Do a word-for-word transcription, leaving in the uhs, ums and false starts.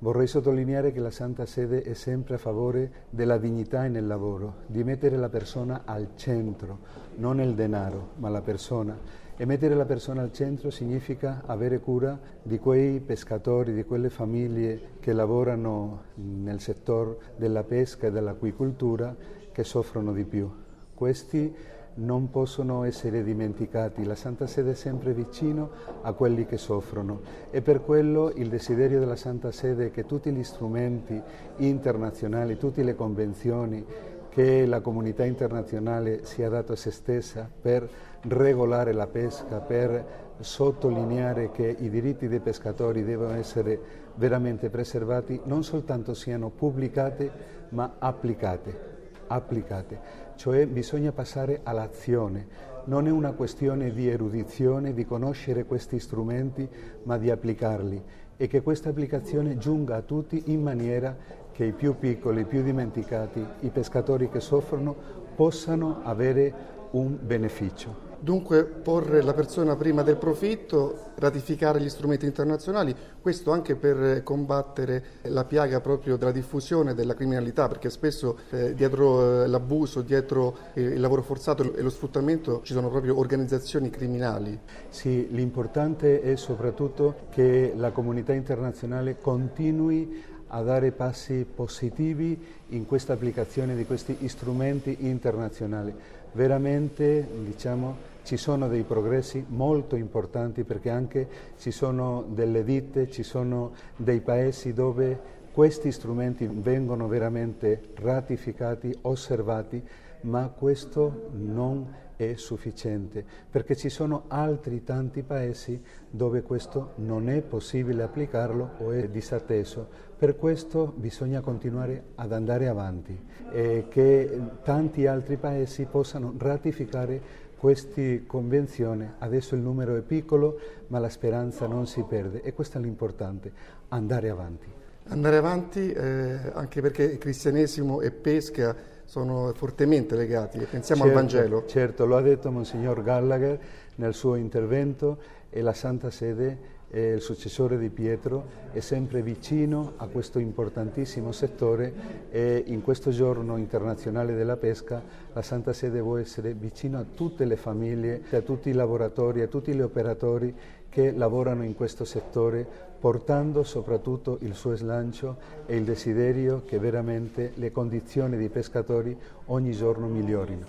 Vorrei sottolineare che la Santa Sede è sempre a favore della dignità nel lavoro, di mettere la persona al centro, non il denaro, ma la persona. E mettere la persona al centro significa avere cura di quei pescatori, di quelle famiglie che lavorano nel settore della pesca e dell'acquicoltura che soffrono di più. Questi non possono essere dimenticati, la Santa Sede è sempre vicino a quelli che soffrono e per quello il desiderio della Santa Sede è che tutti gli strumenti internazionali, tutte le convenzioni che la comunità internazionale si è data a se stessa per regolare la pesca, per sottolineare che i diritti dei pescatori devono essere veramente preservati, non soltanto siano pubblicate ma applicate. applicate, cioè bisogna passare all'azione. Non è una questione di erudizione, di conoscere questi strumenti, ma di applicarli e che questa applicazione giunga a tutti in maniera che i più piccoli, i più dimenticati, i pescatori che soffrono possano avere un beneficio. Dunque porre la persona prima del profitto, ratificare gli strumenti internazionali, questo anche per combattere la piaga proprio della diffusione della criminalità, perché spesso eh, dietro eh, l'abuso, dietro eh, il lavoro forzato e lo sfruttamento ci sono proprio organizzazioni criminali. Sì, l'importante è soprattutto che la comunità internazionale continui a dare passi positivi in questa applicazione di questi strumenti internazionali. Veramente, diciamo, ci sono dei progressi molto importanti perché anche ci sono delle ditte, ci sono dei paesi dove questi strumenti vengono veramente ratificati, osservati, ma questo non è sufficiente perché ci sono altri tanti paesi dove questo non è possibile applicarlo o è disatteso. Per questo bisogna continuare ad andare avanti e che tanti altri paesi possano ratificare queste convenzioni. Adesso il numero è piccolo, ma la speranza non si perde e questo è l'importante, andare avanti. Andare avanti eh, anche perché il cristianesimo e pesca sono fortemente legati, pensiamo certo, al Vangelo. Certo, lo ha detto Monsignor Gallagher nel suo intervento e la Santa Sede, eh, il successore di Pietro, è sempre vicino a questo importantissimo settore e in questo giorno internazionale della pesca la Santa Sede vuole essere vicino a tutte le famiglie, a tutti i lavoratori, a tutti gli operatori che lavorano in questo settore, portando soprattutto il suo slancio e il desiderio che veramente le condizioni dei pescatori ogni giorno migliorino.